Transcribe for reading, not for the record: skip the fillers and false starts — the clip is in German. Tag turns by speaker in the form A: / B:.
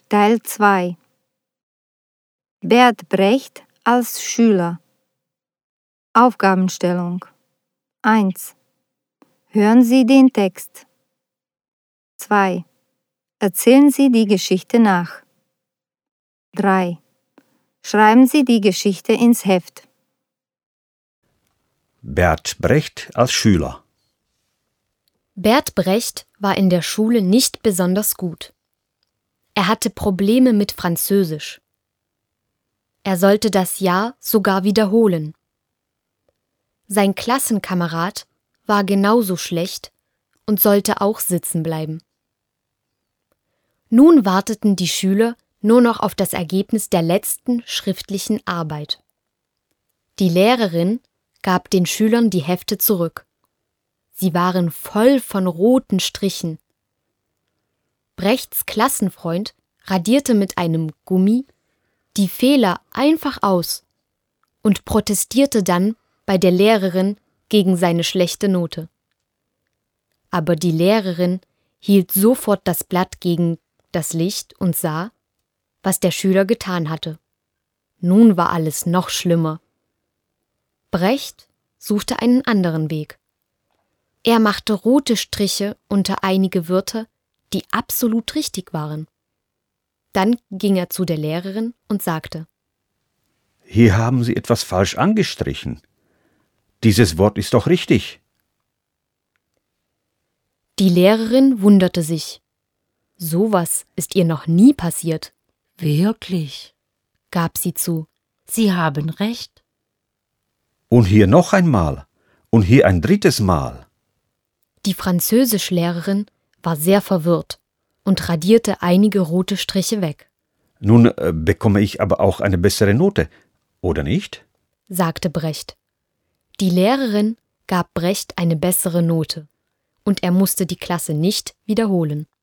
A: Teil 2. Bert Brecht als Schüler. Aufgabenstellung 1. Hören Sie den Text. 2. Erzählen Sie die Geschichte nach. 3. Schreiben Sie die Geschichte ins Heft.
B: Bert Brecht als Schüler.
C: Bert Brecht war in der Schule nicht besonders gut. Er hatte Probleme mit Französisch. Er sollte das Jahr sogar wiederholen. Sein Klassenkamerad war genauso schlecht und sollte auch sitzen bleiben. Nun warteten die Schüler nur noch auf das Ergebnis der letzten schriftlichen Arbeit. Die Lehrerin gab den Schülern die Hefte zurück. Sie waren voll von roten Strichen. Brechts Klassenfreund radierte mit einem Gummi die Fehler einfach aus und protestierte dann bei der Lehrerin gegen seine schlechte Note. Aber die Lehrerin hielt sofort das Blatt gegen das Licht und sah, was der Schüler getan hatte. Nun war alles noch schlimmer. Brecht suchte einen anderen Weg. Er machte rote Striche unter einige Wörter, die absolut richtig waren. Dann ging er zu der Lehrerin und sagte:
B: Hier haben Sie etwas falsch angestrichen. Dieses Wort ist doch richtig.
C: Die Lehrerin wunderte sich. Sowas ist ihr noch nie passiert.
D: Wirklich,
C: Gab sie zu.
D: Sie haben recht.
B: Und hier noch einmal. Und hier ein drittes Mal.
C: Die Französischlehrerin war sehr verwirrt und radierte einige rote Striche weg,
B: Nun bekomme ich aber auch eine bessere Note, oder nicht?
C: sagte Brecht. Die Lehrerin gab Brecht eine bessere Note und er musste die Klasse nicht wiederholen.